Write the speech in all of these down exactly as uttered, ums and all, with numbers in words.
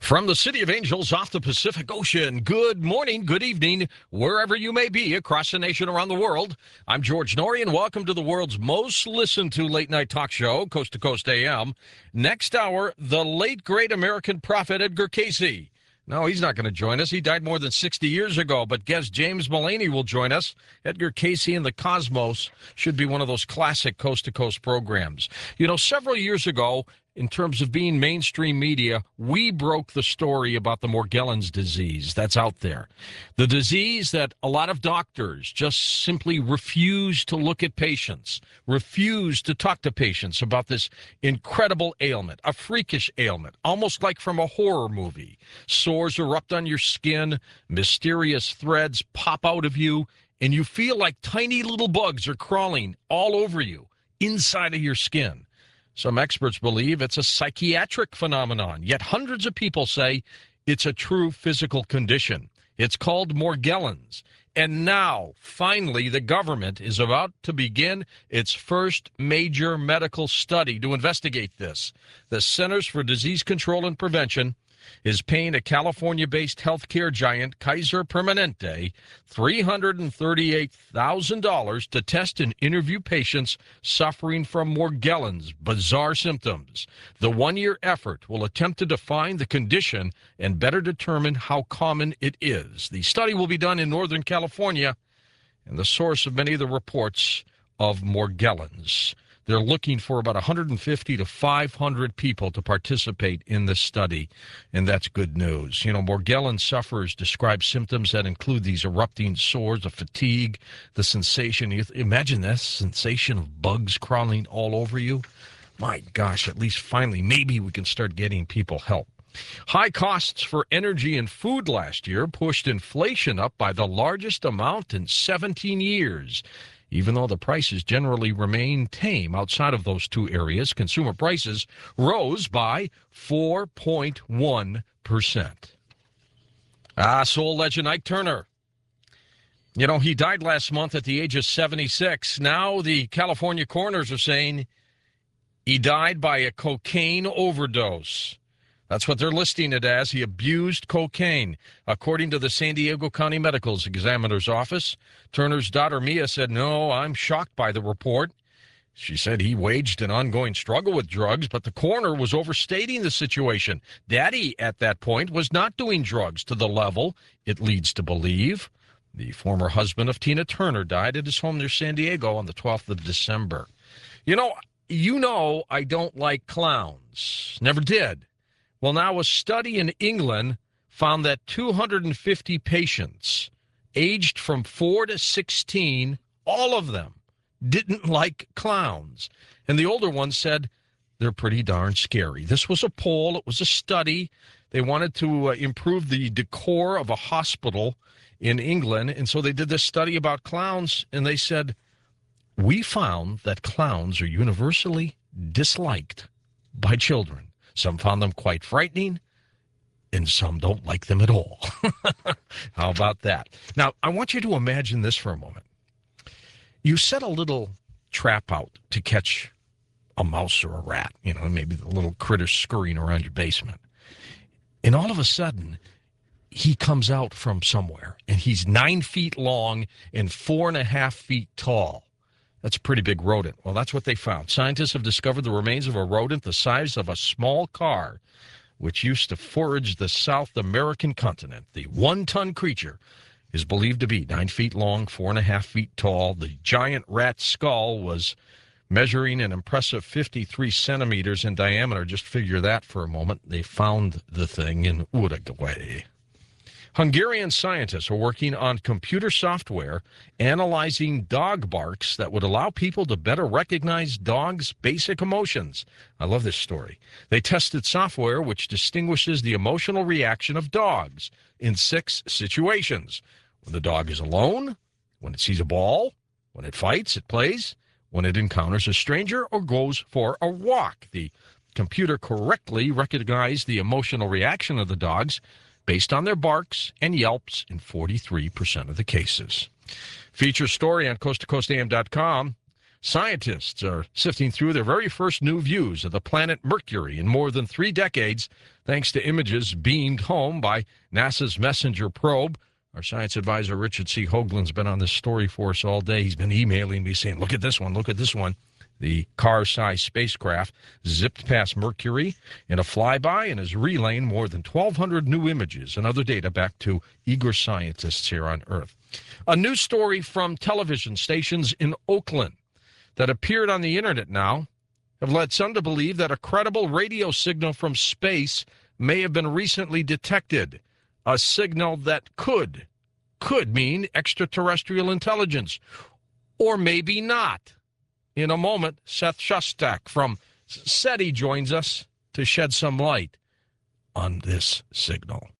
From the City of Angels off the Pacific Ocean, good morning, good evening, wherever you may be across the nation, around the world. I'm George Noory, and welcome to the world's most listened to late-night talk show, Coast to Coast A M. Next hour, the late, great American prophet Edgar Cayce. No, he's not going to join us. He died more than sixty years ago, but guest James Mullaney will join us. Edgar Cayce and the Cosmos should be one of those classic coast-to-coast programs. You know, several years ago, in terms of being mainstream media, we broke the story about the Morgellons disease that's out there. The disease that a lot of doctors just simply refuse to look at patients, refuse to talk to patients about this incredible ailment, a freakish ailment, almost like from a horror movie. Sores erupt on your skin, mysterious threads pop out of you, and you feel like tiny little bugs are crawling all over you, inside of your skin. Some experts believe it's a psychiatric phenomenon, yet hundreds of people say it's a true physical condition. It's called Morgellons. And now, finally, the government is about to begin its first major medical study to investigate this. The Centers for Disease Control and Prevention is paying a California-based healthcare giant, Kaiser Permanente, three hundred thirty-eight thousand dollars to test and interview patients suffering from Morgellons' bizarre symptoms. The one-year effort will attempt to define the condition and better determine how common it is. The study will be done in Northern California, and the source of many of the reports of Morgellons. They're looking for about one hundred fifty to five hundred people to participate in this study, and that's good news. You know, Morgellons sufferers describe symptoms that include these erupting sores, the fatigue, the sensation. You imagine that sensation of bugs crawling all over you. My gosh, at least finally, maybe we can start getting people help. High costs for energy and food last year pushed inflation up by the largest amount in seventeen years. Even though the prices generally remain tame outside of those two areas, consumer prices rose by four point one percent. Ah, soul legend Ike Turner. You know, he died last month at the age of seventy-six. Now the California coroners are saying he died by a cocaine overdose. That's what they're listing it as. He abused cocaine. According to the San Diego County Medical Examiner's Office, Turner's daughter, Mia, said, "No, I'm shocked by the report." She said he waged an ongoing struggle with drugs, but the coroner was overstating the situation. Daddy, at that point, was not doing drugs to the level it leads to believe. The former husband of Tina Turner died at his home near San Diego on the twelfth of December. You know, you know I don't like clowns. Never did. Well, now a study in England found that two hundred fifty patients aged from four to sixteen, all of them, didn't like clowns. And the older ones said they're pretty darn scary. This was a poll. It was a study. They wanted to uh, improve the decor of a hospital in England. And so they did this study about clowns, and they said, we found that clowns are universally disliked by children. Some found them quite frightening, and some don't like them at all. How about that? Now, I want you to imagine this for a moment. You set a little trap out to catch a mouse or a rat, you know, maybe the little critter scurrying around your basement. And all of a sudden, he comes out from somewhere, and he's nine feet long and four and a half feet tall. That's a pretty big rodent. Well, that's what they found. Scientists have discovered the remains of a rodent the size of a small car, which used to forage the South American continent. The one-ton creature is believed to be nine feet long, four and a half feet tall. The giant rat skull was measuring an impressive fifty-three centimeters in diameter. Just figure that for a moment. They found the thing in Uruguay. Hungarian scientists are working on computer software analyzing dog barks that would allow people to better recognize dogs' basic emotions. I love this story. They tested software which distinguishes the emotional reaction of dogs in six situations. When the dog is alone, when it sees a ball, when it fights, it plays, when it encounters a stranger, or goes for a walk. The computer correctly recognized the emotional reaction of the dogs based on their barks and yelps in forty-three percent of the cases. Feature story on coast to coast A M dot com. Scientists are sifting through their very first new views of the planet Mercury in more than three decades, thanks to images beamed home by NASA's Messenger probe. Our science advisor, Richard C. Hoagland's been on this story for us all day. He's been emailing me saying, look at this one, look at this one. The car-sized spacecraft zipped past Mercury in a flyby and is relaying more than twelve hundred new images and other data back to eager scientists here on Earth. A new story from television stations in Oakland that appeared on the internet now have led some to believe that a credible radio signal from space may have been recently detected, a signal that could, could mean extraterrestrial intelligence, or maybe not. In a moment, Seth Shostak from SETI joins us to shed some light on this signal.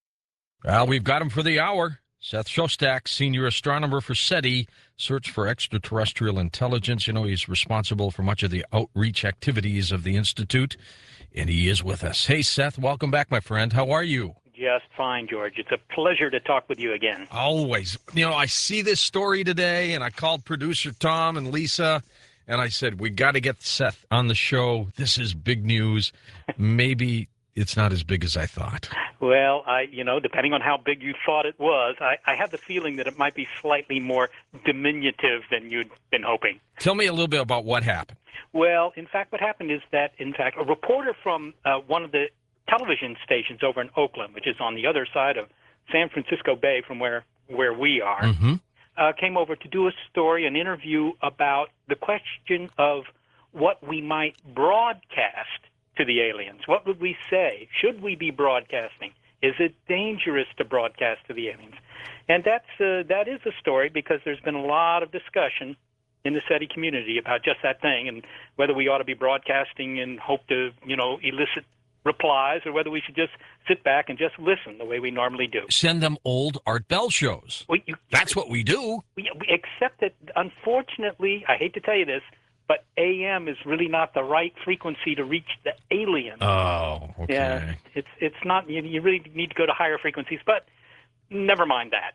Well, we've got him for the hour. Seth Shostak, senior astronomer for SETI, Search for Extraterrestrial Intelligence. You know, he's responsible for much of the outreach activities of the Institute, and he is with us. Hey, Seth, welcome back, my friend. How are you? Just fine, George. It's a pleasure to talk with you again. Always. You know, I see this story today, and I called producer Tom and Lisa, and I said, we got to get Seth on the show. This is big news. Maybe it's not as big as I thought. Well, I, you know, depending on how big you thought it was, I, I have the feeling that it might be slightly more diminutive than you'd been hoping. Tell me a little bit about what happened. Well, in fact, what happened is that, in fact, a reporter from uh, one of the television stations over in Oakland, which is on the other side of San Francisco Bay from where, where we are, mm-hmm. uh, came over to do a story, an interview about the question of what we might broadcast to the aliens. What would we say? Should we be broadcasting? Is it dangerous to broadcast to the aliens? And that's uh, that is a story because there's been a lot of discussion in the SETI community about just that thing and whether we ought to be broadcasting and hope to, you know, elicit replies or whether we should just sit back and just listen the way we normally do. Send them old Art Bell shows. Well, you, That's what we do. We, except that, unfortunately, I hate to tell you this, but A M is really not the right frequency to reach the aliens. Oh, okay. Yeah, it's it's not. You, you really need to go to higher frequencies, but never mind that.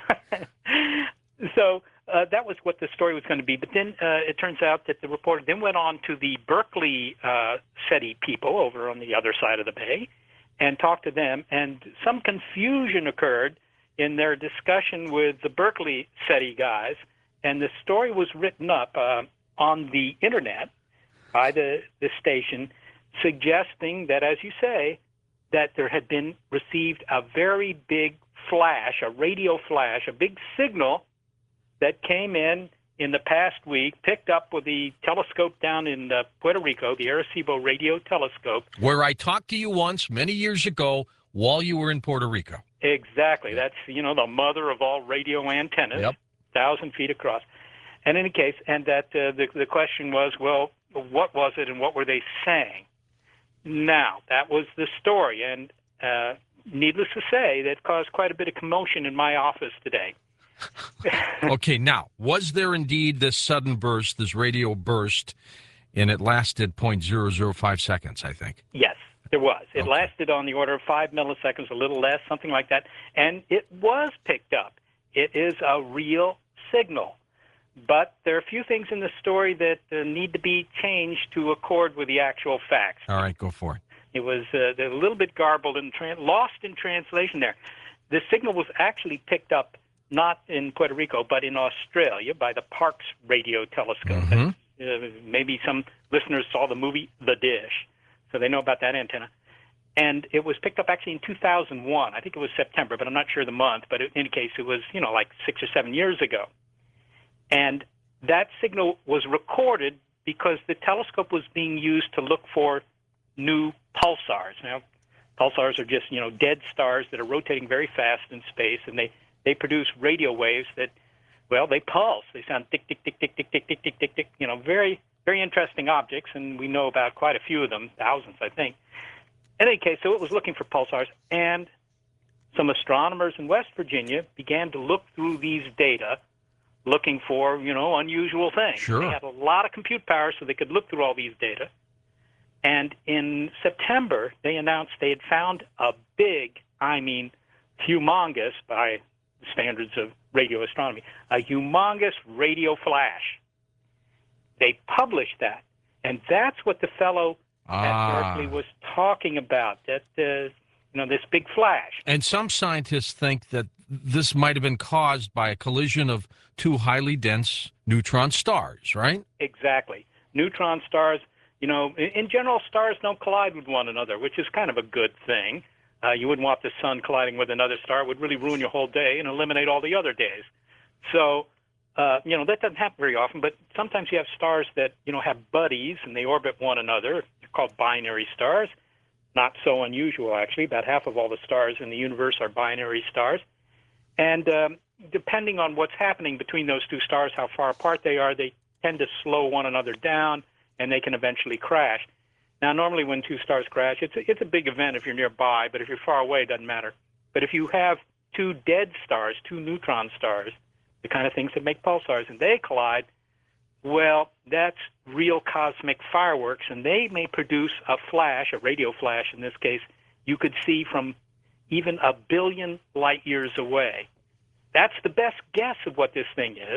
No. so uh, that was what the story was going to be. But then uh, it turns out that the reporter then went on to the Berkeley uh, SETI people over on the other side of the bay and talked to them, and some confusion occurred in their discussion with the Berkeley SETI guys, and the story was written up Uh, on the internet by the, the station suggesting that, as you say, that there had been received a very big flash, a radio flash, a big signal that came in in the past week, picked up with the telescope down in uh, Puerto Rico, the Arecibo Radio Telescope. Where I talked to you once many years ago while you were in Puerto Rico. Exactly. That's, you know, the mother of all radio antennas, yep. thousand feet across. And in any case, and that uh, the, the question was, well, what was it and what were they saying? Now, that was the story, and uh, needless to say, that caused quite a bit of commotion in my office today. Okay, now, was there indeed this sudden burst, this radio burst, and it lasted zero point zero zero five seconds, I think? Yes, there was. It okay. lasted on the order of five milliseconds, a little less, something like that, and it was picked up. It is a real signal. But there are a few things in the story that uh, need to be changed to accord with the actual facts. All right, go for it. It was uh, a little bit garbled and tra- lost in translation there. The signal was actually picked up not in Puerto Rico, but in Australia by the Parkes Radio Telescope. Mm-hmm. Uh, maybe some listeners saw the movie The Dish, so they know about that antenna. And it was picked up actually in two thousand one. I think it was September, but I'm not sure the month. But in any case, it was, you know, like six or seven years ago. And that signal was recorded because the telescope was being used to look for new pulsars. Now, pulsars are just, you know, dead stars that are rotating very fast in space, and they, they produce radio waves that, well, they pulse. They sound tick, tick, tick, tick, tick, tick, tick, tick, tick, tick, you know, very, very interesting objects, and we know about quite a few of them, thousands, I think. In any case, so it was looking for pulsars, and some astronomers in West Virginia began to look through these data looking for, you know, unusual things. Sure. They had a lot of compute power so they could look through all these data. And in September, they announced they had found a big, I mean, humongous, by the standards of radio astronomy, a humongous radio flash. They published that. And that's what the fellow ah. at Berkeley was talking about, that, uh, you know, this big flash. And some scientists think that this might have been caused by a collision of two highly dense neutron stars, right? Exactly. Neutron stars, you know, in, in general, stars don't collide with one another, which is kind of a good thing. Uh, you wouldn't want the sun colliding with another star. It would really ruin your whole day and eliminate all the other days. So, uh, you know, that doesn't happen very often, but sometimes you have stars that, you know, have buddies and they orbit one another. They're called binary stars. Not so unusual, actually. About half of all the stars in the universe are binary stars. And um, depending on what's happening between those two stars, how far apart they are, they tend to slow one another down, and they can eventually crash. Now, normally when two stars crash, it's a, it's a big event if you're nearby, but if you're far away, it doesn't matter. But if you have two dead stars, two neutron stars, the kind of things that make pulsars, and they collide, well, that's real cosmic fireworks, and they may produce a flash, a radio flash in this case, you could see from even a billion light years away. That's the best guess of what this thing is,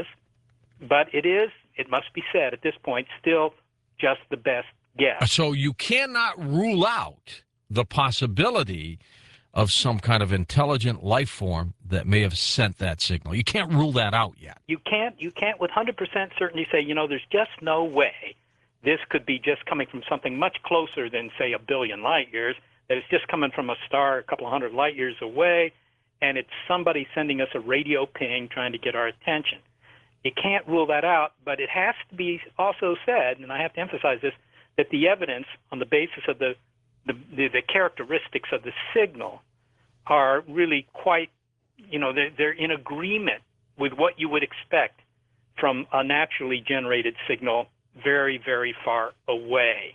but it is, it must be said at this point, still just the best guess. So you cannot rule out the possibility of some kind of intelligent life form that may have sent that signal. You can't rule that out yet. You can't, you can't with one hundred percent certainty say, you know, there's just no way this could be just coming from something much closer than, say, a billion light years, that it's just coming from a star a couple of hundred light years away, and it's somebody sending us a radio ping trying to get our attention. You can't rule that out, but it has to be also said, and I have to emphasize this, that the evidence on the basis of the the, the, the characteristics of the signal are really quite, you know, they're, they're in agreement with what you would expect from a naturally generated signal very, very far away.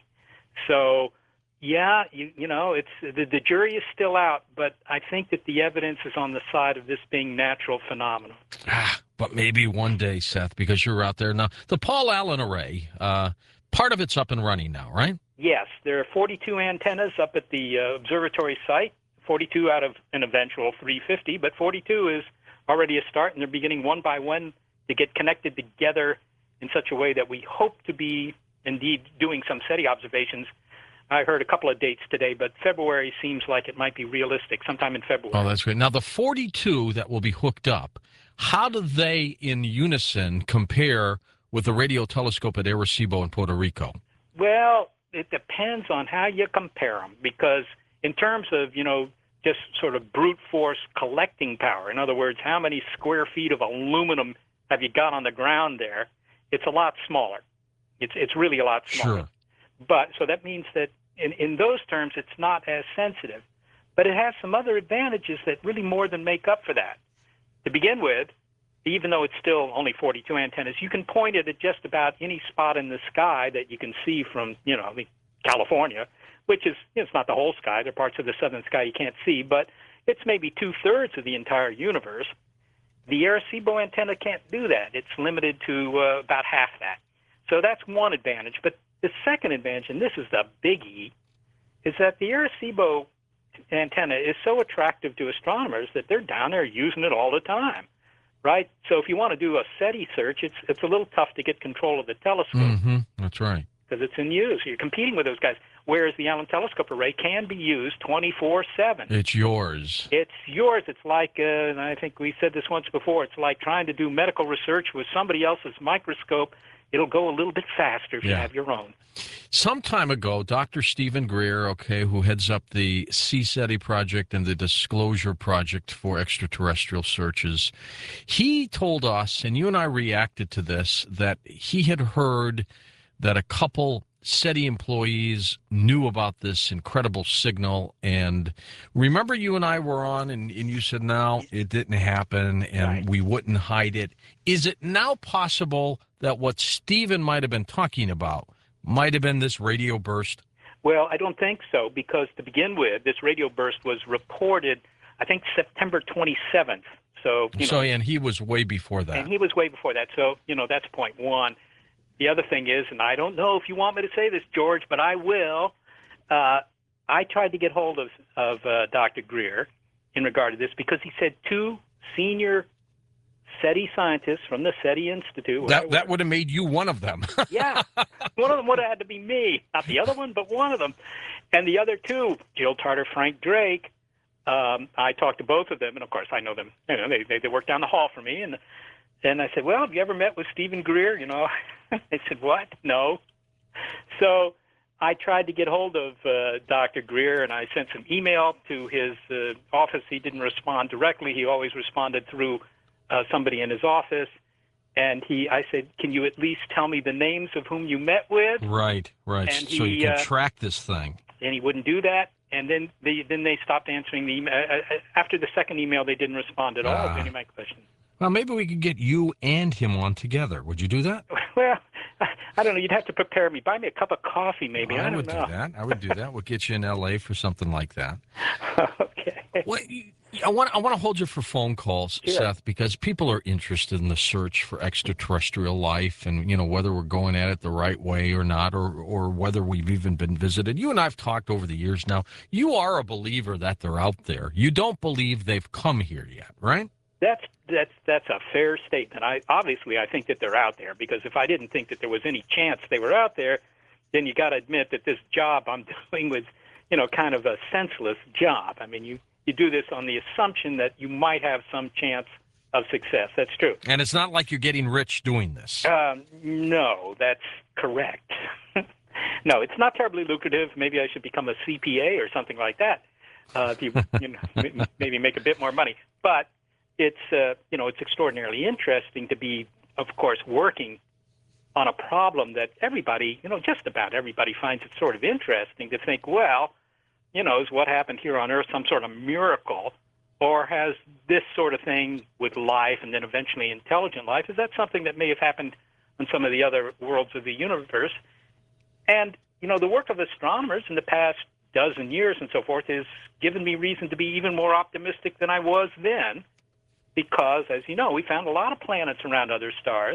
So, yeah, you, you know, it's the, the jury is still out, but I think that the evidence is on the side of this being natural phenomena. Ah, but maybe one day, Seth, because you're out there now. The Paul Allen Array, uh, part of it's up and running now, right? Yes, there are forty-two antennas up at the uh, observatory site, forty-two out of an eventual three hundred fifty, but forty-two is already a start, and they're beginning one by one to get connected together in such a way that we hope to be indeed doing some SETI observations. I heard a couple of dates today, but February seems like it might be realistic, sometime in February. Oh, that's great. Now, the forty-two that will be hooked up, how do they in unison compare with the radio telescope at Arecibo in Puerto Rico? Well, it depends on how you compare them, because in terms of, you know, just sort of brute force collecting power, in other words, how many square feet of aluminum have you got on the ground there, it's a lot smaller. It's it's really a lot smaller. Sure. But so that means that in, in those terms, it's not as sensitive. But it has some other advantages that really more than make up for that. To begin with, even though it's still only forty-two antennas, you can point it at just about any spot in the sky that you can see from, you know, I mean, California, which is, you know, it's not the whole sky. There are parts of the southern sky you can't see, but it's maybe two-thirds of the entire universe. The Arecibo antenna can't do that. It's limited to uh, about half that. So that's one advantage. But the second advantage, and this is the biggie, is that the Arecibo antenna is so attractive to astronomers that they're down there using it all the time, right? So if you want to do a SETI search, it's it's a little tough to get control of the telescope. Mm-hmm. That's right. Because it's in use. You're competing with those guys. Whereas the Allen Telescope Array can be used twenty-four seven. It's yours. It's yours. It's like, uh, and I think we said this once before, it's like trying to do medical research with somebody else's microscope. It'll go a little bit faster if Yeah. you have your own. Some time ago, Doctor Stephen Greer, okay, who heads up the C SETI project and the Disclosure Project for extraterrestrial searches, he told us, and you and I reacted to this, that he had heard that a couple SETI employees knew about this incredible signal. And remember, you and I were on, and, and you said, no, it didn't happen, and Right. we wouldn't hide it. Is it now possible that what Stephen might have been talking about might have been this radio burst? Well, I don't think so, because to begin with, this radio burst was reported, I think, September twenty-seventh. So, you So, know, and he was way before that. and he was way before that. So, you know, that's point one. The other thing is, and I don't know if you want me to say this, George, but I will. Uh, I tried to get hold of, of uh, Doctor Greer in regard to this because he said two senior SETI scientists from the SETI Institute. That that would have made you one of them. Yeah, one of them would have had to be me, not the other one, but one of them. And the other two, Jill Tarter, Frank Drake. Um, I talked to both of them, and of course I know them. You know, they they, they work down the hall from me, and and I said, well, have you ever met with Stephen Greer? You know, they said, what? No. So I tried to get hold of uh, Doctor Greer, and I sent some email to his uh, office. He didn't respond directly. He always responded through uh, somebody in his office. And he, I said, can you at least tell me the names of whom you met with? Right, right. And so he, you can uh, track this thing. And he wouldn't do that. And then they then they stopped answering the email. Uh, after the second email, they didn't respond at all Ah. to any of my questions. Well, maybe we could get you and him on together. Would you do that? Well, I don't know. You'd have to prepare me. Buy me a cup of coffee, maybe. I, I don't would know. do that. I would do that. We'll get you in L A for something like that. Okay. Well, I want I want to hold you for phone calls, Sure. Seth, because people are interested in the search for extraterrestrial life, and you know whether we're going at it the right way or not, or or whether we've even been visited. You and I've talked over the years now. You are a believer that they're out there. You don't believe they've come here yet, right? That's that's that's a fair statement. I obviously I think that they're out there, because if I didn't think that there was any chance they were out there, then you got to admit that this job I'm doing was, you know, kind of a senseless job. I mean, you you do this on the assumption that you might have some chance of success. That's true. And it's not like you're getting rich doing this. Um, no, that's correct. No, it's not terribly lucrative. Maybe I should become a C P A or something like that. Uh, if you, you know, m- maybe make a bit more money. But it's uh, you know, it's extraordinarily interesting to be, of course, working on a problem that everybody, you know, just about everybody finds it sort of interesting to think, well, you know, is what happened here on Earth some sort of miracle, or has this sort of thing with life and then eventually intelligent life, is that something that may have happened on some of the other worlds of the universe? And, you know, the work of astronomers in the past dozen years and so forth has given me reason to be even more optimistic than I was then, because, as you know, we found a lot of planets around other stars.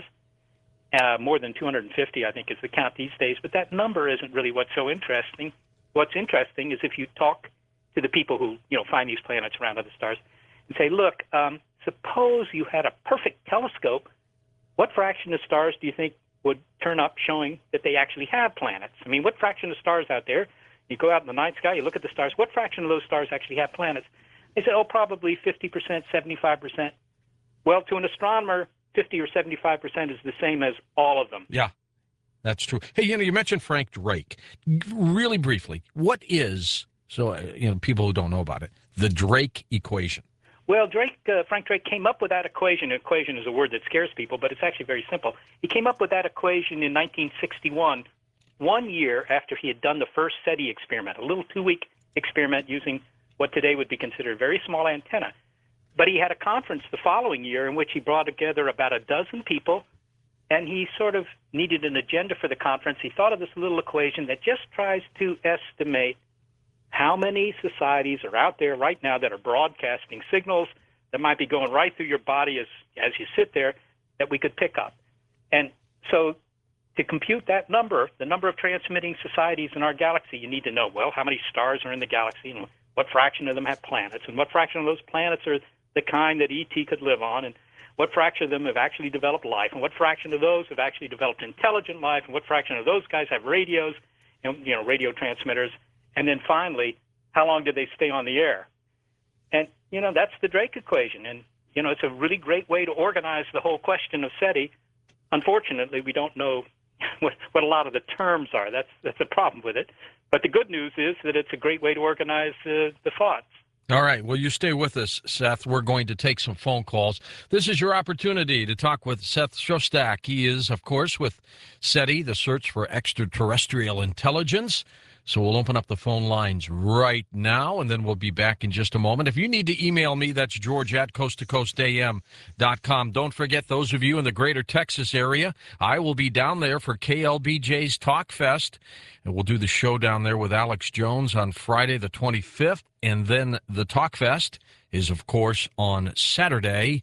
Uh, more than two hundred fifty, I think, is the count these days, but that number isn't really what's so interesting. What's interesting is if you talk to the people who, you know, find these planets around other stars and say, look, um, suppose you had a perfect telescope, what fraction of stars do you think would turn up showing that they actually have planets? I mean, what fraction of stars out there, you go out in the night sky, you look at the stars, what fraction of those stars actually have planets? They say, oh, probably fifty percent, seventy-five percent. Well, to an astronomer, fifty or seventy-five percent is the same as all of them. Yeah, that's true. Hey, you know, you mentioned Frank Drake. Really briefly, what is, so, uh, you know, people who don't know about it, the Drake equation? Well, Drake, uh, Frank Drake came up with that equation. Equation is a word that scares people, but it's actually very simple. He came up with that equation in nineteen sixty-one, one year after he had done the first SETI experiment, a little two-week experiment using what today would be considered a very small antenna. But he had a conference the following year in which he brought together about a dozen people, and he sort of needed an agenda for the conference. He thought of this little equation that just tries to estimate how many societies are out there right now that are broadcasting signals that might be going right through your body as, as you sit there that we could pick up. And so to compute that number, the number of transmitting societies in our galaxy, you need to know, well, how many stars are in the galaxy and what fraction of them have planets, and what fraction of those planets are the kind that E T could live on, and what fraction of them have actually developed life, and what fraction of those have actually developed intelligent life, and what fraction of those guys have radios, and, you know, radio transmitters, and then finally, how long did they stay on the air? And, you know, that's the Drake equation, and, you know, it's a really great way to organize the whole question of SETI. Unfortunately, we don't know what, what a lot of the terms are. That's, that's a problem with it. But the good news is that it's a great way to organize uh, the thoughts. All right. Well, you stay with us, Seth. We're going to take some phone calls. This is your opportunity to talk with Seth Shostak. He is, of course, with SETI, the Search for Extraterrestrial Intelligence. So we'll open up the phone lines right now, and then we'll be back in just a moment. If you need to email me, that's George at coast to coast a m dot com. Don't forget, those of you in the greater Texas area, I will be down there for K L B J's Talk Fest, and we'll do the show down there with Alex Jones on Friday the twenty-fifth, and then the Talk Fest is, of course, on Saturday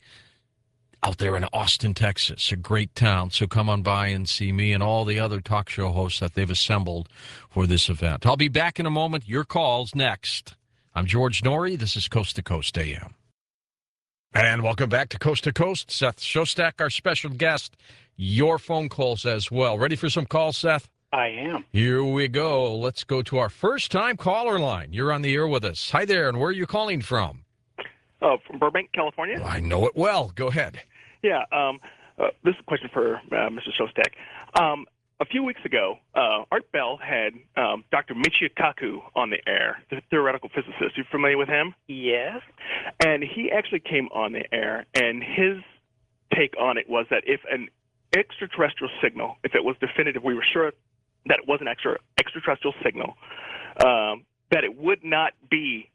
out there in Austin, Texas, a great town. So come on by and see me and all the other talk show hosts that they've assembled for this event. I'll be back in a moment. Your calls next. I'm George Noory. This is Coast to Coast A M. And welcome back to Coast to Coast. Seth Shostak, our special guest. Your phone calls as well. Ready for some calls, Seth? I am. Here we go. Let's go to our first-time caller line. You're on the air with us. Hi there, and where are you calling from? Uh, from Burbank, California. Well, I know it well. Go ahead. Yeah, um, uh, this is a question for uh, Mister Shostak. Um, a few weeks ago, uh, Art Bell had um, Doctor Michio Kaku on the air, the theoretical physicist. You familiar with him? Yes. And he actually came on the air, and his take on it was that if an extraterrestrial signal, if it was definitive, we were sure that it was an extra extraterrestrial signal, um, that it would not be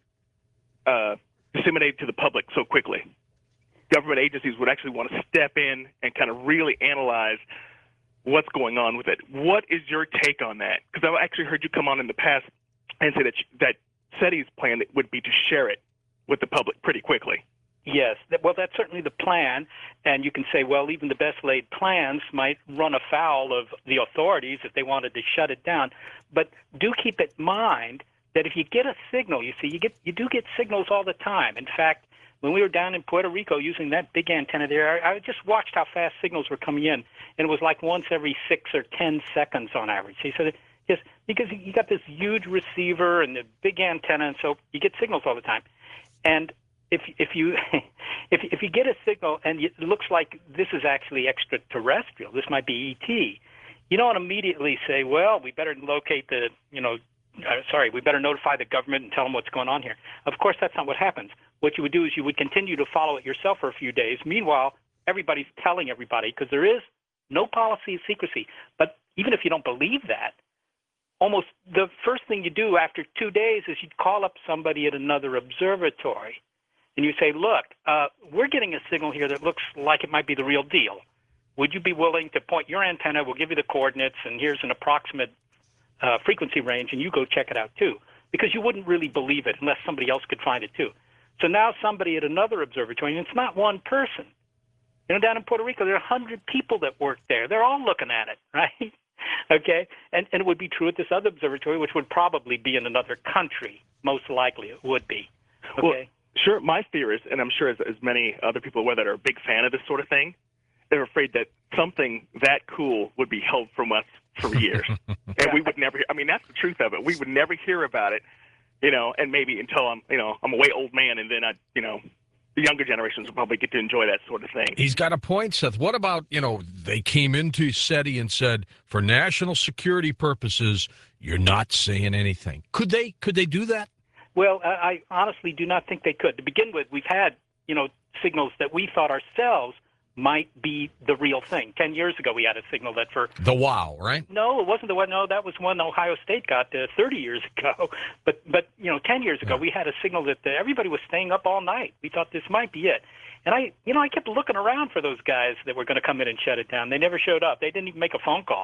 uh, disseminated to the public so quickly. Government agencies would actually want to step in and kind of really analyze what's going on with it. What is your take on that? Because I've actually heard you come on in the past and say that that SETI's plan would be to share it with the public pretty quickly. Yes. Well, that's certainly the plan. And you can say, well, even the best laid plans might run afoul of the authorities if they wanted to shut it down. But do keep in mind that if you get a signal, you see, you get you do get signals all the time. In fact, when we were down in Puerto Rico using that big antenna there, I, I just watched how fast signals were coming in, and it was like once every six or ten seconds on average. See, so that, yes, because you got this huge receiver and the big antenna, and so you get signals all the time. And if if you if if you get a signal and it looks like this is actually extraterrestrial, this might be E T, you don't immediately say, well, we better locate the, you know, uh, sorry, we better notify the government and tell them what's going on here. Of course, that's not what happens. What you would do is you would continue to follow it yourself for a few days. Meanwhile, everybody's telling everybody because there is no policy of secrecy. But even if you don't believe that, almost the first thing you do after two days is you'd call up somebody at another observatory. And you say, look, uh, we're getting a signal here that looks like it might be the real deal. Would you be willing to point your antenna? We'll give you the coordinates, and here's an approximate uh, frequency range, and you go check it out too. Because you wouldn't really believe it unless somebody else could find it too. So now somebody at another observatory, and it's not one person. You know, down in Puerto Rico, there are one hundred people that work there. They're all looking at it, right? Okay? And, and it would be true at this other observatory, which would probably be in another country. Most likely it would be. Okay? Well, sure, my fear is, and I'm sure as, as many other people aware that are a big fan of this sort of thing, they're afraid that something that cool would be held from us for years. And we would never, I mean, that's the truth of it. We would never hear about it, you know, and maybe until I'm, you know, I'm a way old man, and then I, you know, the younger generations will probably get to enjoy that sort of thing. He's got a point, Seth. What about, you know, they came into SETI and said, for national security purposes, you're not saying anything. Could they, could they do that? Well, I honestly do not think they could. To begin with, we've had, you know, signals that we thought ourselves might be the real thing. Ten years ago, we had a signal that for... The WOW, right? No, it wasn't the one. No, that was one Ohio State got uh, thirty years ago. But, but you know, ten years ago, yeah. we had a signal that uh, everybody was staying up all night. We thought this might be it. And I, you know, I kept looking around for those guys that were going to come in and shut it down. They never showed up. They didn't even make a phone call.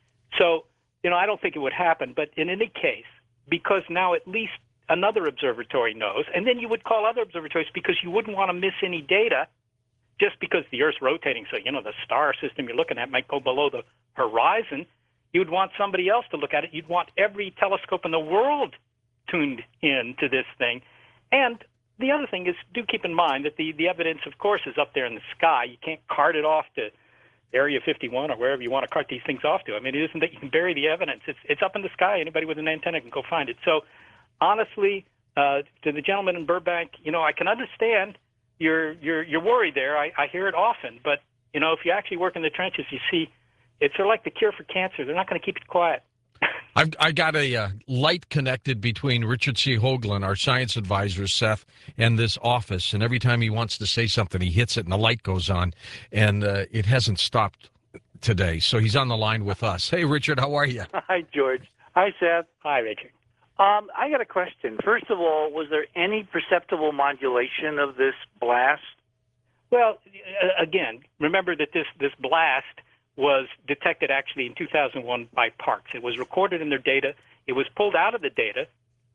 So, you know, I don't think it would happen. But in any case, because now at least another observatory knows, and then you would call other observatories because you wouldn't want to miss any data just because the Earth's rotating. So, you know, the star system you're looking at might go below the horizon. You'd want somebody else to look at it. You'd want every telescope in the world tuned in to this thing. And the other thing is, do keep in mind that the, the evidence, of course, is up there in the sky. You can't cart it off to Area fifty-one or wherever you want to cart these things off to. I mean, it isn't that you can bury the evidence. It's, it's up in the sky. Anybody with an antenna can go find it. So, honestly, uh, to the gentleman in Burbank, you know, I can understand you're you're you're worried there. I, I hear it often, but you know, if you actually work in the trenches, you see it's sort of like the cure for cancer. They're not going to keep it quiet. I've I got a uh, light connected between Richard C. Hoagland, our science advisor, Seth, and this office, and every time he wants to say something, he hits it, and the light goes on, and uh, it hasn't stopped today. So he's on the line with us. Hey, Richard, how are you? Hi, George. Hi, Seth. Hi, Richard. Um, I got a question. First of all, was there any perceptible modulation of this blast? Well, again, remember that this, this blast was detected actually in two thousand one by Parkes. It was recorded in their data. It was pulled out of the data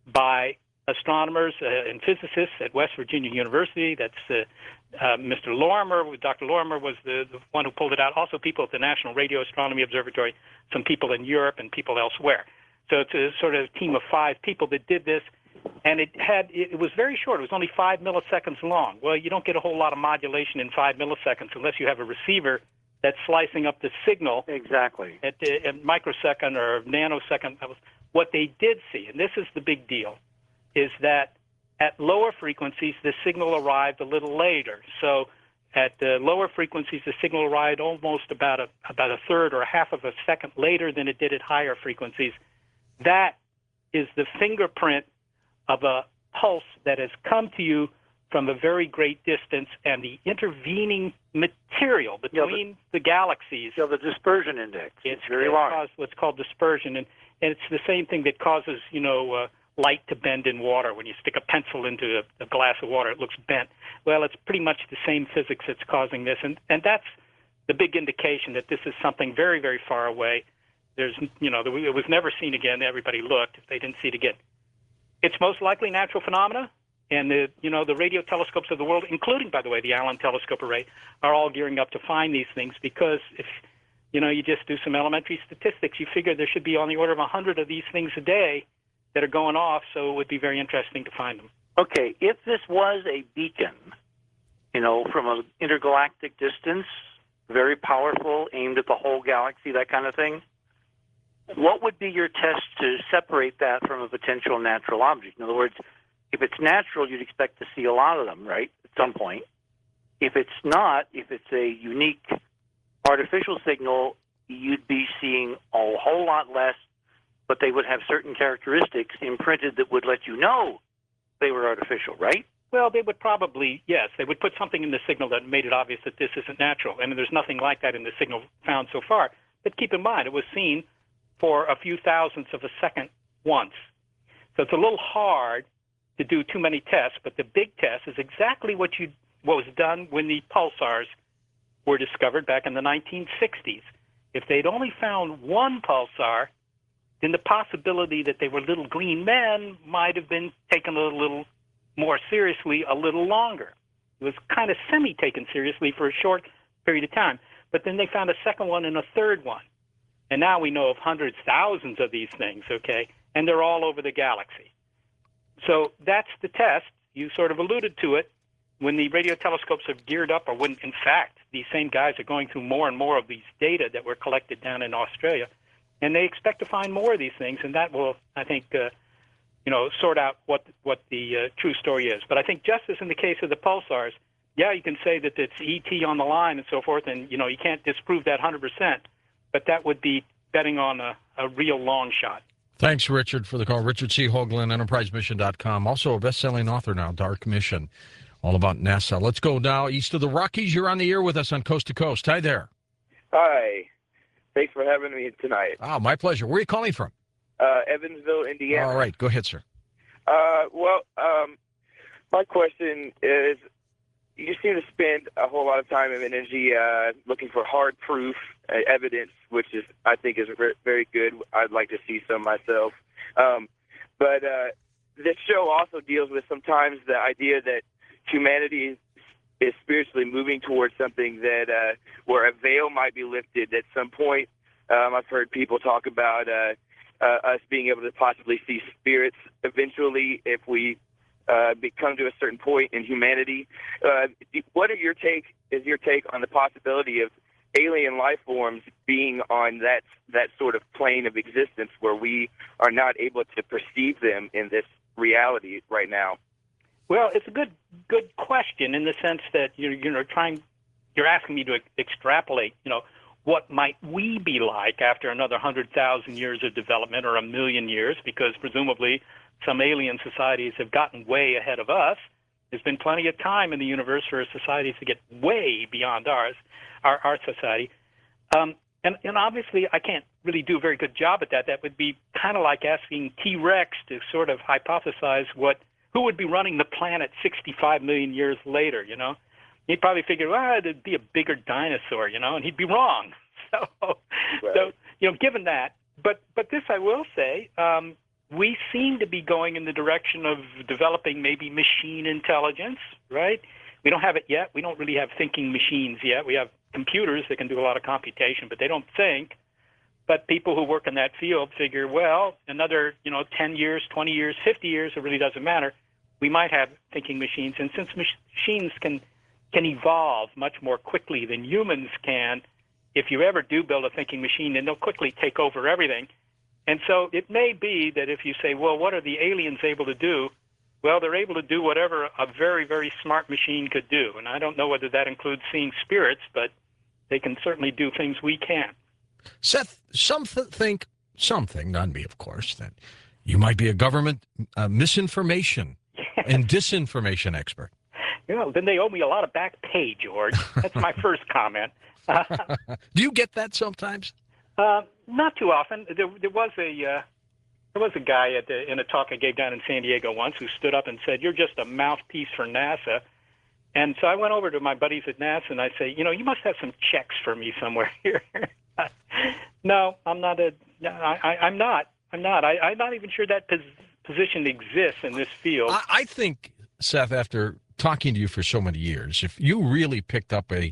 by astronomers uh, and physicists at West Virginia University. That's uh, uh, Mister Lorimer. Doctor Lorimer was the, the one who pulled it out. Also people at the National Radio Astronomy Observatory, some people in Europe and people elsewhere. So it's a sort of team of five people that did this, and it had it was very short. It was only five milliseconds long. Well, you don't get a whole lot of modulation in five milliseconds unless you have a receiver that's slicing up the signal Exactly. at a microsecond or nanosecond. What they did see, and this is the big deal, is that at lower frequencies, the signal arrived a little later. So at the lower frequencies, the signal arrived almost about a, about a third or a half of a second later than it did at higher frequencies. That is the fingerprint of a pulse that has come to you from a very great distance, and the intervening material between yeah, the galaxies. So the dispersion index. It's, it's very it large. Causes what's called dispersion, and, and it's the same thing that causes, you know, uh, light to bend in water. When you stick a pencil into a, a glass of water, it looks bent. Well, it's pretty much the same physics that's causing this, and, and that's the big indication that this is something very, very far away. There's, you know, it was never seen again. Everybody looked. They didn't see it again. It's most likely natural phenomena. And the, you know, the radio telescopes of the world, including, by the way, the Allen Telescope Array, are all gearing up to find these things because if, you know, you just do some elementary statistics, you figure there should be on the order of one hundred of these things a day that are going off, so it would be very interesting to find them. Okay, if this was a beacon, you know, from an intergalactic distance, very powerful, aimed at the whole galaxy, that kind of thing, what would be your test to separate that from a potential natural object? In other words, if it's natural, you'd expect to see a lot of them, right, at some point. If it's not, if it's a unique artificial signal, you'd be seeing a whole lot less, but they would have certain characteristics imprinted that would let you know they were artificial, right? Well, they would probably, yes, they would put something in the signal that made it obvious that this isn't natural, and there's nothing like that in the signal found so far. But keep in mind, it was seen for a few thousandths of a second once. So it's a little hard to do too many tests, but the big test is exactly what you what was done when the pulsars were discovered back in the nineteen sixties. If they'd only found one pulsar, then the possibility that they were little green men might have been taken a little more seriously a little longer. It was kind of semi-taken seriously for a short period of time, but then they found a second one and a third one. And now we know of hundreds, thousands of these things, okay, and they're all over the galaxy. So that's the test. You sort of alluded to it. When the radio telescopes have geared up, or when, in fact, these same guys are going through more and more of these data that were collected down in Australia, and they expect to find more of these things, and that will, I think, uh, you know, sort out what what the uh, true story is. But I think just as in the case of the pulsars, yeah, you can say that it's E T on the line and so forth, and, you know, you can't disprove that one hundred percent, but that would be betting on a, a real long shot. Thanks, Richard, for the call. Richard C. Hoagland, enterprise mission dot com. Also a best-selling author now, Dark Mission, all about NASA. Let's go now east of the Rockies. You're on the air with us on Coast to Coast. Hi there. Hi. Thanks for having me tonight. Oh, my pleasure. Where are you calling from? Uh, Evansville, Indiana. All right. Go ahead, sir. Uh, well, um, my question is, you seem to spend a whole lot of time and energy uh, looking for hard proof uh, evidence, which is, I think, is very good. I'd like to see some myself. Um, but uh, this show also deals with sometimes the idea that humanity is spiritually moving towards something that uh, where a veil might be lifted at some point. Um, I've heard people talk about uh, uh, us being able to possibly see spirits eventually if we uh, come to a certain point in humanity. Uh, what are your take? Is your take on the possibility of alien life forms being on that that sort of plane of existence where we are not able to perceive them in this reality right now? Well, it's a good good question in the sense that you're you know trying you're asking me to extrapolate, you know, what might we be like after another hundred thousand years of development or a million years, because presumably some alien societies have gotten way ahead of us. There's been plenty of time in the universe for societies to get way beyond ours, our our society. Um, and, and obviously, I can't really do a very good job at that. That would be kind of like asking T-Rex to sort of hypothesize what who would be running the planet sixty-five million years later, you know? He'd probably figure, well, it'd be a bigger dinosaur, you know, and he'd be wrong. So, right. so you know, given that, but but this I will say, um, we seem to be going in the direction of developing maybe machine intelligence, right? We don't have it yet. We don't really have thinking machines yet. We have computers that can do a lot of computation, but they don't think. But people who work in that field figure, well, another, you know, ten years, twenty years, fifty years, it really doesn't matter. We might have thinking machines. And since machines can can evolve much more quickly than humans can, if you ever do build a thinking machine, then they'll quickly take over everything. And so it may be that if you say, well, what are the aliens able to do? Well, they're able to do whatever a very, very smart machine could do. And I don't know whether that includes seeing spirits, but they can certainly do things we can't. Seth, some th- think, some think, not me, of course, that you might be a government uh, misinformation and disinformation expert. You know, then they owe me a lot of back pay, George. That's my first comment. Uh, Do you get that sometimes? Uh, not too often. There, there was a uh, there was a guy at the, in a talk I gave down in San Diego once who stood up and said, "You're just a mouthpiece for NASA." And so I went over to my buddies at NASA and I say, "You know, you must have some checks for me somewhere here." No, I'm not a. I, I, I'm not. I'm not. I, I'm not even sure that pos- position exists in this field. I, I think, Seth, after talking to you for so many years, if you really picked up a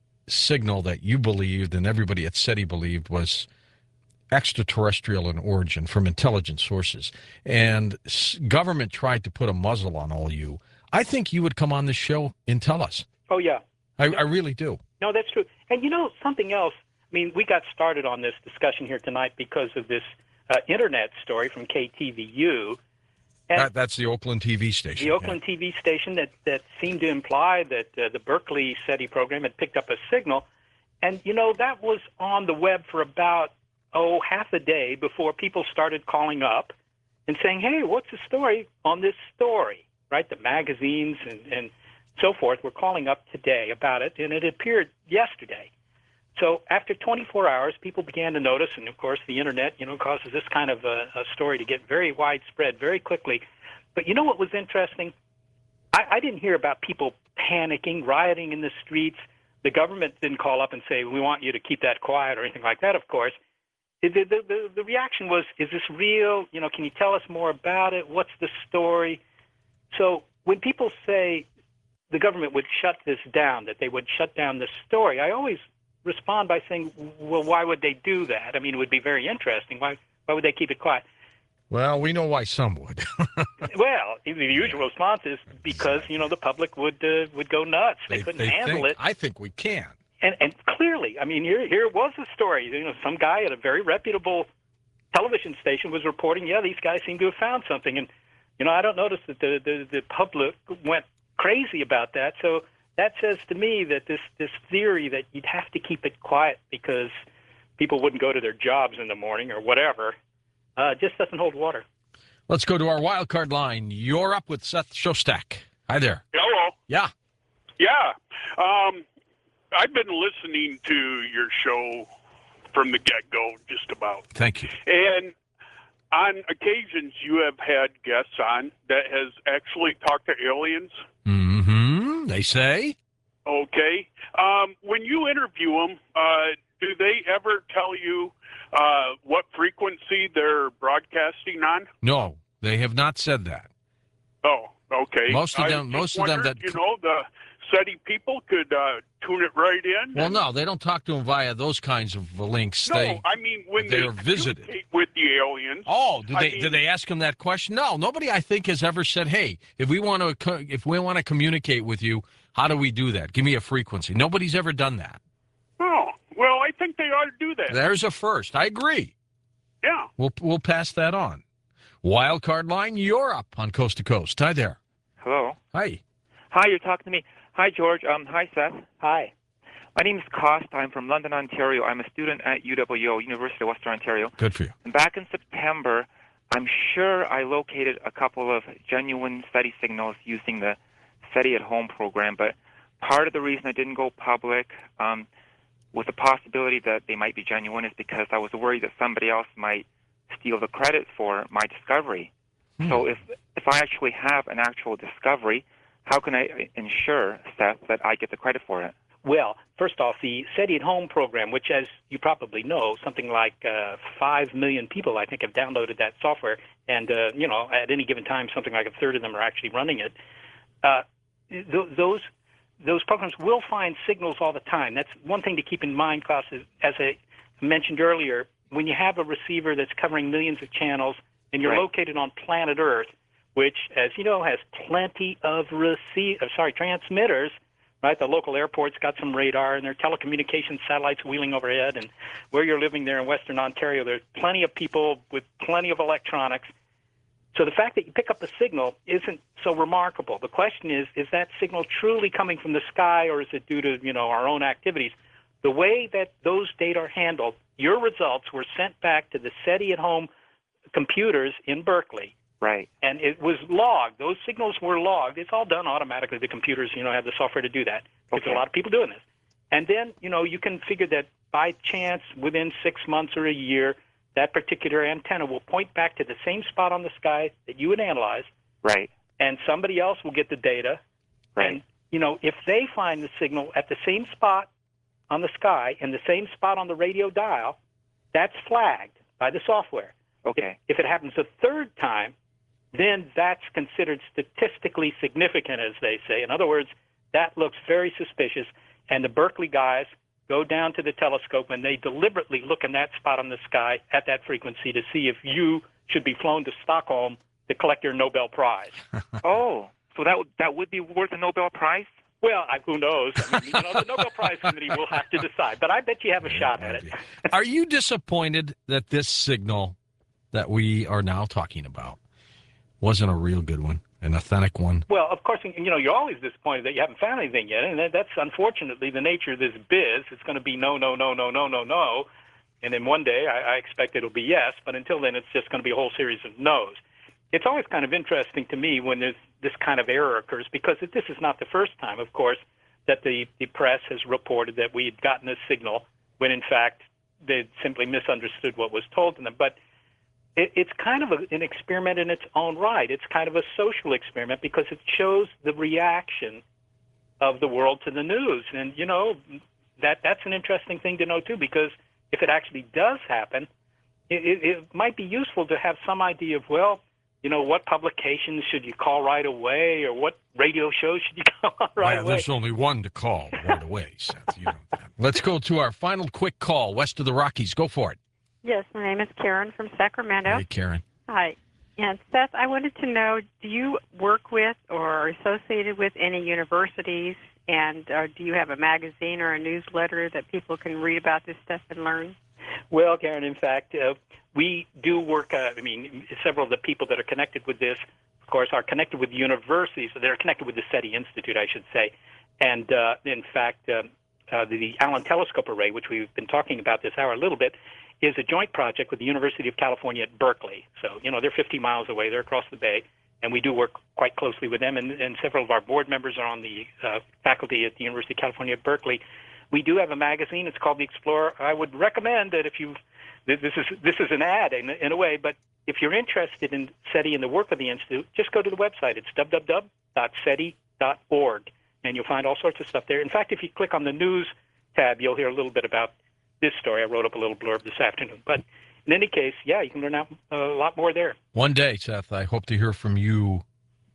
signal that you believed and everybody at SETI believed was extraterrestrial in origin from intelligence sources, and government tried to put a muzzle on all you, I think you would come on this show and tell us. Oh, yeah. I, I really do. No, that's true. And you know, something else, I mean, we got started on this discussion here tonight because of this uh, internet story from K T V U. And That, that's the Oakland T V station. the Oakland T V station that, that seemed to imply that uh, the Berkeley SETI program had picked up a signal. And, you know, that was on the web for about, oh, half a day before people started calling up and saying, hey, what's the story on this story, right? The magazines and, and so forth were calling up today about it, and it appeared yesterday. So after twenty-four hours, people began to notice, and of course the internet, you know, causes this kind of a, a story to get very widespread very quickly. But you know what was interesting? I, I didn't hear about people panicking, rioting in the streets. The government didn't call up and say, we want you to keep that quiet or anything like that, of course. The, the, the, the reaction was, is this real? You know, can you tell us more about it? What's the story? So when people say the government would shut this down, that they would shut down this story, I always respond by saying, well, why would they do that? I mean, it would be very interesting. Why why would they keep it quiet? Well, we know why some would. Well, the usual response is because, you know, the public would uh, would go nuts. They, they couldn't they handle think, it. I think we can. And and clearly, I mean, here here was a story. You know, some guy at a very reputable television station was reporting, yeah, these guys seem to have found something. And, you know, I don't notice that the, the, the public went crazy about that. So that says to me that this, this theory that you'd have to keep it quiet because people wouldn't go to their jobs in the morning or whatever uh, just doesn't hold water. Let's go to our wild card line. You're up with Seth Shostak. Hi there. Hello. Yeah. Yeah. Um, I've been listening to your show from the get-go, just about. Thank you. And on occasions, you have had guests on that has actually talked to aliens. Mm-hmm. They say. Okay. Um, when you interview them, uh, do they ever tell you uh, what frequency they're broadcasting on? No, they have not said that. Oh, okay. Most of I them, most just of them wondered, that. you know, the SETI people could uh, tune it right in. Well, and- no, they don't talk to them via those kinds of links. No, they, I mean when they they, are visited. communicate with the aliens. Oh, did I they mean- did they ask them that question? No, nobody I think has ever said, "Hey, if we want to co- if we want to communicate with you, how do we do that? Give me a frequency." Nobody's ever done that. Oh, well, I think they ought to do that. There's a first. I agree. Yeah. We'll we'll pass that on. Wild card line, you're up on Coast to Coast. Hi there. Hello. Hi. Hi, you're talking to me. Hi, George. Um, hi, Seth. Hi. My name is Cost. I'm from London, Ontario. I'm a student at U W O, University of Western Ontario. Good for you. And back in September, I'm sure I located a couple of genuine SETI signals using the SETI at Home program, but part of the reason I didn't go public um, with the possibility that they might be genuine is because I was worried that somebody else might steal the credit for my discovery. Hmm. So if if I actually have an actual discovery, how can I ensure, Seth, that I get the credit for it? Well, first off, the SETI at Home program, which, as you probably know, something like uh, five million people, I think, have downloaded that software. And, uh, you know, at any given time, something like a third of them are actually running it. Uh, th- those those programs will find signals all the time. That's one thing to keep in mind, Klaus, is, as I mentioned earlier, when you have a receiver that's covering millions of channels and you're Right. located on planet Earth, which, as you know, has plenty of receive, uh, sorry, transmitters, right? The local airport's got some radar, and there are telecommunications satellites wheeling overhead. And where you're living there in Western Ontario, there's plenty of people with plenty of electronics. So the fact that you pick up a signal isn't so remarkable. The question is, is that signal truly coming from the sky, or is it due to, you know, our own activities? The way that those data are handled, your results were sent back to the SETI at home computers in Berkeley. Right. And it was logged. Those signals were logged. It's all done automatically. The computers, you know, have the software to do that. There's Okay. a lot of people doing this. And then, you know, you can figure that by chance, within six months or a year, that particular antenna will point back to the same spot on the sky that you would analyze, Right. and somebody else will get the data. Right. And, you know, if they find the signal at the same spot on the sky and the same spot on the radio dial, that's flagged by the software. Okay. If, if it happens a third time, then that's considered statistically significant, as they say. In other words, that looks very suspicious, and the Berkeley guys go down to the telescope and they deliberately look in that spot on the sky at that frequency to see if you should be flown to Stockholm to collect your Nobel Prize. Oh, so that would that would be worth a Nobel Prize? Well, I, who knows? I mean, you know, the Nobel Prize Committee will have to decide, but I bet you have a shot at it. Are you disappointed that this signal that we are now talking about wasn't a real good one, an authentic one? Well, of course, you know, you're always disappointed that you haven't found anything yet, and that- that's unfortunately the nature of this biz. It's going to be no, no, no, no, no, no, no, and then one day I, I expect it'll be yes, but until then it's just going to be a whole series of no's. It's always kind of interesting to me when there's this kind of error occurs, because this is not the first time, of course, that the, the press has reported that we had gotten a signal when, in fact, they simply misunderstood what was told to them. But it, it's kind of a, an experiment in its own right. It's kind of a social experiment because it shows the reaction of the world to the news. And, you know, that that's an interesting thing to know, too, because if it actually does happen, it, it, it might be useful to have some idea of, well, you know, what publications should you call right away, or what radio shows should you call right Well, away? there's only one to call right away, Seth. You know that. Let's go to our final quick call west of the Rockies. Go for it. Yes, my name is Karen from Sacramento. Hey, Karen. Hi. And Seth, I wanted to know, do you work with or are associated with any universities, and uh, do you have a magazine or a newsletter that people can read about this stuff and learn? Well, Karen, in fact, uh, we do work, uh, I mean, several of the people that are connected with this, of course, are connected with universities. So they're connected with the SETI Institute, I should say. And, uh, in fact, uh, uh, the Allen Telescope Array, which we've been talking about this hour a little bit, is a joint project with the University of California at Berkeley. So, you know, they're fifty miles away. They're across the bay. And we do work quite closely with them. And, and several of our board members are on the uh, faculty at the University of California at Berkeley. We do have a magazine. It's called The Explorer. I would recommend that if you, this is this is an ad in, in a way, but if you're interested in SETI and the work of the Institute, just go to the website. It's w w w dot seti dot org, and you'll find all sorts of stuff there. In fact, if you click on the news tab, you'll hear a little bit about this story. I wrote up a little blurb this afternoon. But in any case, yeah, you can learn out a lot more there. One day, Seth, I hope to hear from you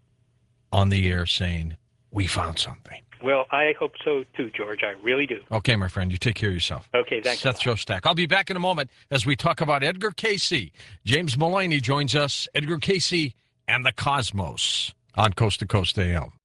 on the air saying, we found something. Well, I hope so too, George. I really do. Okay, my friend, you take care of yourself. Okay, thanks. Seth Shostak. I'll be back in a moment as we talk about Edgar Cayce. James Mullaney joins us, Edgar Cayce and the Cosmos on Coast to Coast A M.